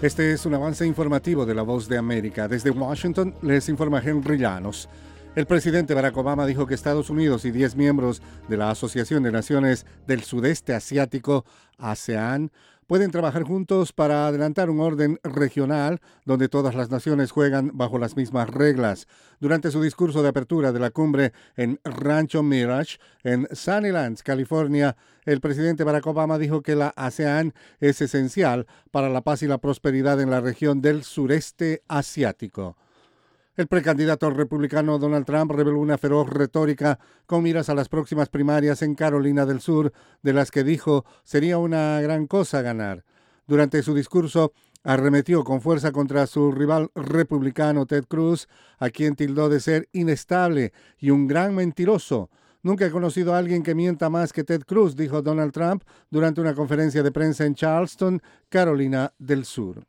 Este es un avance informativo de La Voz de América. Desde Washington les informa Henry Llanos. El presidente Barack Obama dijo que Estados Unidos y 10 miembros de la Asociación de Naciones del Sudeste Asiático, ASEAN, pueden trabajar juntos para adelantar un orden regional donde todas las naciones juegan bajo las mismas reglas. Durante su discurso de apertura de la cumbre en Rancho Mirage, en Sunnylands, California, el presidente Barack Obama dijo que la ASEAN es esencial para la paz y la prosperidad en la región del sureste asiático. El precandidato republicano Donald Trump reveló una feroz retórica con miras a las próximas primarias en Carolina del Sur, de las que dijo sería una gran cosa ganar. Durante su discurso, arremetió con fuerza contra su rival republicano Ted Cruz, a quien tildó de ser inestable y un gran mentiroso. Nunca he conocido a alguien que mienta más que Ted Cruz, dijo Donald Trump durante una conferencia de prensa en Charleston, Carolina del Sur.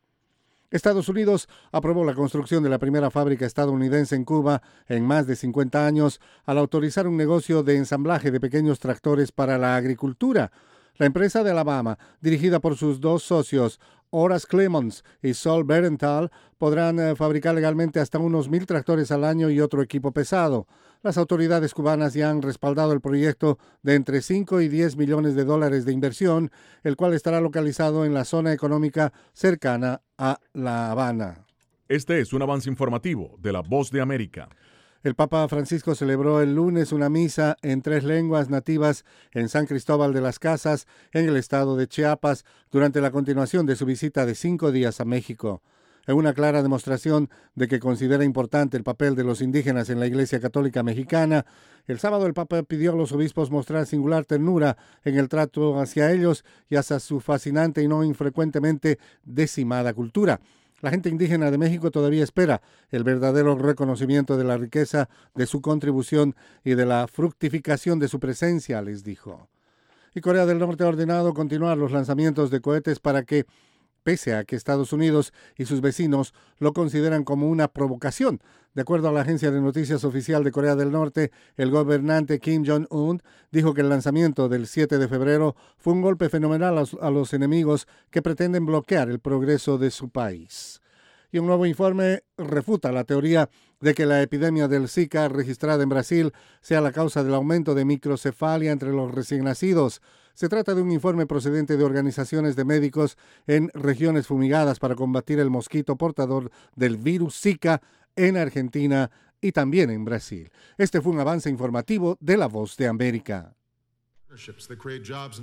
Estados Unidos aprobó la construcción de la primera fábrica estadounidense en Cuba en más de 50 años al autorizar un negocio de ensamblaje de pequeños tractores para la agricultura. La empresa de Alabama, dirigida por sus dos socios, Horace Clemons y Saul Berenthal, podrán fabricar legalmente hasta unos 1,000 tractores al año y otro equipo pesado. Las autoridades cubanas ya han respaldado el proyecto de entre 5 y 10 millones de dólares de inversión, el cual estará localizado en la zona económica cercana a La Habana. Este es un avance informativo de La Voz de América. El Papa Francisco celebró el lunes una misa en 3 lenguas nativas en San Cristóbal de las Casas, en el estado de Chiapas, durante la continuación de su visita de 5 días a México. En una clara demostración de que considera importante el papel de los indígenas en la Iglesia Católica Mexicana, el sábado el Papa pidió a los obispos mostrar singular ternura en el trato hacia ellos y hacia su fascinante y no infrecuentemente decimada cultura. La gente indígena de México todavía espera el verdadero reconocimiento de la riqueza de su contribución y de la fructificación de su presencia, les dijo. Y Corea del Norte ha ordenado continuar los lanzamientos de cohetes para que, pese a que Estados Unidos y sus vecinos lo consideran como una provocación. De acuerdo a la agencia de noticias oficial de Corea del Norte, el gobernante Kim Jong-un dijo que el lanzamiento del 7 de febrero fue un golpe fenomenal a los enemigos que pretenden bloquear el progreso de su país. Y un nuevo informe refuta la teoría de que la epidemia del Zika registrada en Brasil sea la causa del aumento de microcefalia entre los recién nacidos. Se trata de un informe procedente de organizaciones de médicos en regiones fumigadas para combatir el mosquito portador del virus Zika en Argentina y también en Brasil. Este fue un avance informativo de La Voz de América.